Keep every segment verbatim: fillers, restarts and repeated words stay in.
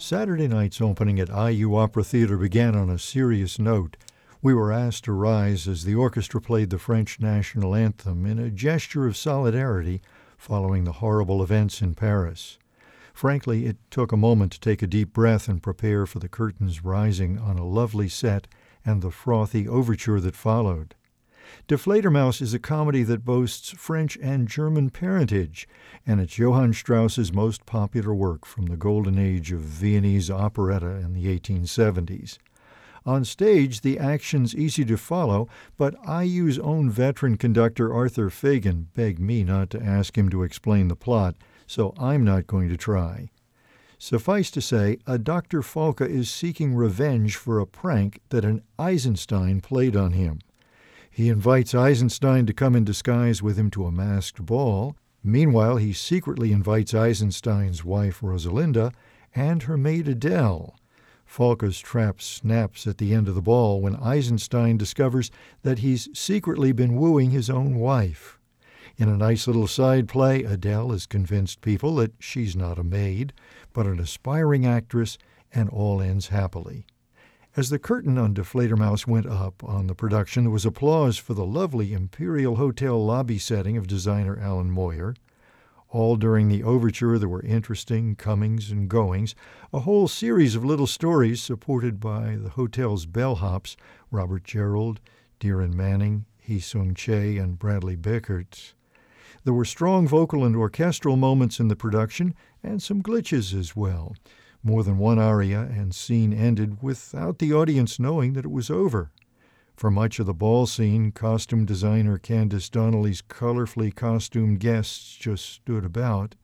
Saturday night's opening at I U Opera Theatre began on a serious note. We were asked to rise as the orchestra played the French national anthem in a gesture of solidarity following the horrible events in Paris. Frankly, it took a moment to take a deep breath and prepare for the curtains rising on a lovely set and the frothy overture that followed. Der Fledermaus is a comedy that boasts French and German parentage, and it's Johann Strauss's most popular work from the golden age of Viennese operetta in the eighteen seventies. On stage, the action's easy to follow, but I U's own veteran conductor Arthur Fagan begged me not to ask him to explain the plot, so I'm not going to try. Suffice to say, a Doctor Falke is seeking revenge for a prank that an Eisenstein played on him. He invites Eisenstein to come in disguise with him to a masked ball. Meanwhile, he secretly invites Eisenstein's wife, Rosalinda, and her maid, Adele. Falke's trap snaps at the end of the ball when Eisenstein discovers that he's secretly been wooing his own wife. In a nice little side play, Adele has convinced people that she's not a maid, but an aspiring actress, and all ends happily. As the curtain on Der Fledermaus went up on the production, there was applause for the lovely Imperial Hotel lobby setting of designer Alan Moyer. All during the overture there were interesting comings and goings, a whole series of little stories supported by the hotel's bellhops, Robert Gerald, Dearen Manning, Hee Sung Chae, and Bradley Bickert. There were strong vocal and orchestral moments in the production, and some glitches as well. More than one aria and scene ended without the audience knowing that it was over. For much of the ball scene, costume designer Candice Donnelly's colorfully costumed guests just stood about.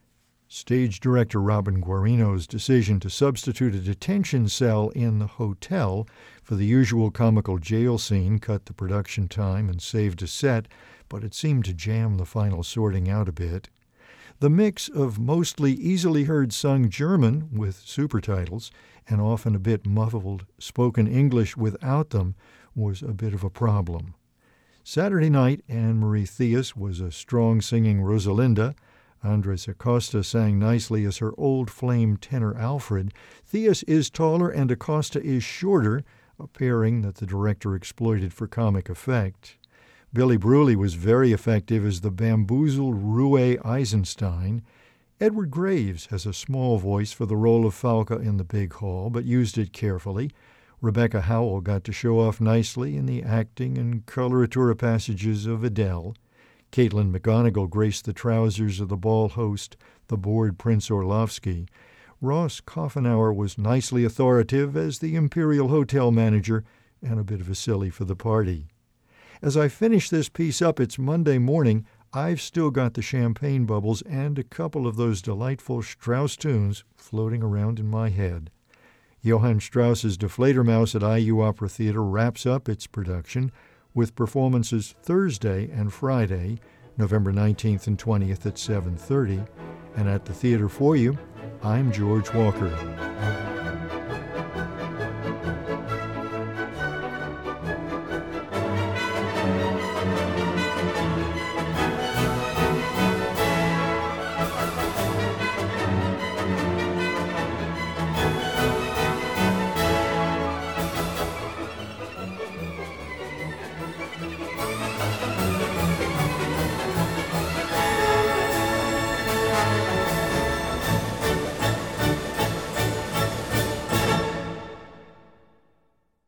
Stage director Robin Guarino's decision to substitute a detention cell in the hotel for the usual comical jail scene cut the production time and saved a set, but it seemed to jam the final sorting out a bit. The mix of mostly easily heard sung German with super titles and often a bit muffled spoken English without them was a bit of a problem. Saturday night, Anne-Marie Theus was a strong singing Rosalinda. Andres Acosta sang nicely as her old flame tenor Alfred. Theus is taller and Acosta is shorter, a pairing that the director exploited for comic effect. Billy Bruley was very effective as the bamboozled roue Eisenstein. Edward Graves has a small voice for the role of Falke in the big hall, but used it carefully. Rebecca Howell got to show off nicely in the acting and coloratura passages of Adele. Caitlin McGonigal graced the trousers of the ball host, the bored Prince Orlovsky. Ross Coffenauer was nicely authoritative as the Imperial Hotel manager and a bit of a silly for the party. As I finish this piece up, it's Monday morning. I've still got the champagne bubbles and a couple of those delightful Strauss tunes floating around in my head. Johann Strauss's Der Fledermaus at I U Opera Theatre wraps up its production with performances Thursday and Friday, November nineteenth and twentieth at seven thirty. And at the theater for you, I'm George Walker.